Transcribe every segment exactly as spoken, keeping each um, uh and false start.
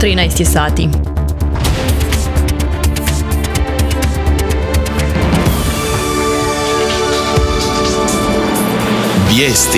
trinaest je sati. Vijesti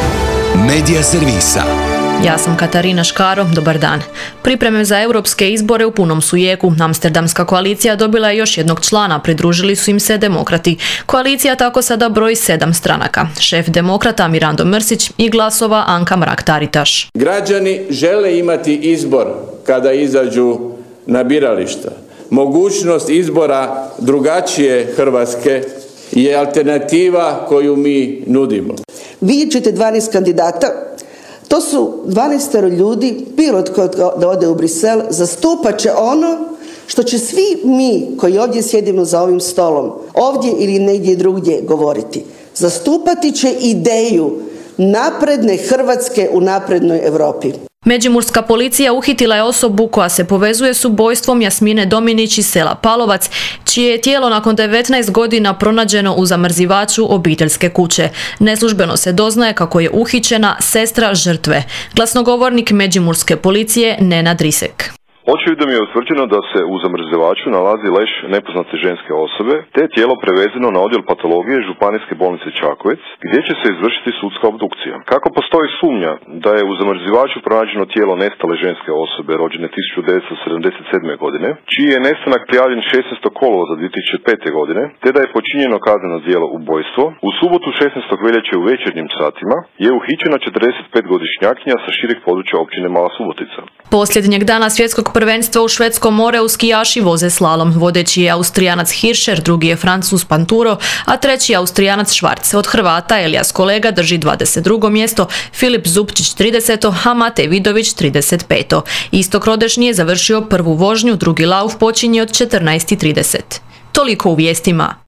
Medija servisa. Ja sam Katarina Škaro, dobar dan. Pripreme za europske izbore u punom su jeku. Amsterdamska koalicija dobila je još jednog člana, pridružili su im se demokrati. Koalicija tako sada broji sedam stranaka. Šef demokrata Mirando Mrsić i Glasova Anka Mrak-Taritaš. Građani žele imati izbor kada izađu na birališta. Mogućnost izbora drugačije Hrvatske je alternativa koju mi nudimo. Vidjet ćete dvanaest kandidata. To su dvanaest ljudi, bilo tko da ode u Brisel, zastupat će ono što će svi mi koji ovdje sjedimo za ovim stolom, ovdje ili negdje drugdje govoriti. Zastupati će ideju napredne Hrvatske u naprednoj Europi. Međimurska policija uhitila je osobu koja se povezuje s ubojstvom Jasmine Dominić iz sela Palovac, čije je tijelo nakon devetnaest godina pronađeno u zamrzivaču obiteljske kuće. Neslužbeno se doznaje kako je uhićena sestra žrtve. Glasnogovornik Međimurske policije Nenad Risek. Očevidom je utvrđeno da se u zamrzivaču nalazi leš nepoznate ženske osobe, te je tijelo prevezeno na odjel patologije Županijske bolnice Čakovec, gdje će se izvršiti sudska obdukcija. Kako postoji sumnja da je u zamrzivaču pronađeno tijelo nestale ženske osobe rođene tisuću devetsto sedamdeset sedme. godine, čiji je nestanak prijavljen šesnaestog kolovoza dvije tisuće pete. godine, te da je počinjeno kazneno djelo ubojstvo, u subotu šesnaestog veljače u večernjim satima je uhićena četrdesetpetgodišnjakinja sa šireg područja općine Mala Subotica. Posljednjeg dana svjetskog prvenstva u švedskom moreu skijaši voze slalom. Vodeći je Austrijanac Hirscher, drugi je Francuz Panturo, a treći je Austrijanac Švarc. Od Hrvata Elijas Kolega drži dvadeset drugo mjesto, Filip Zupčić trideseto, a Matej Vidović trideset peto. Istokrodešni je završio prvu vožnju, drugi lauf počinje od četrnaest i trideset. Toliko u vijestima.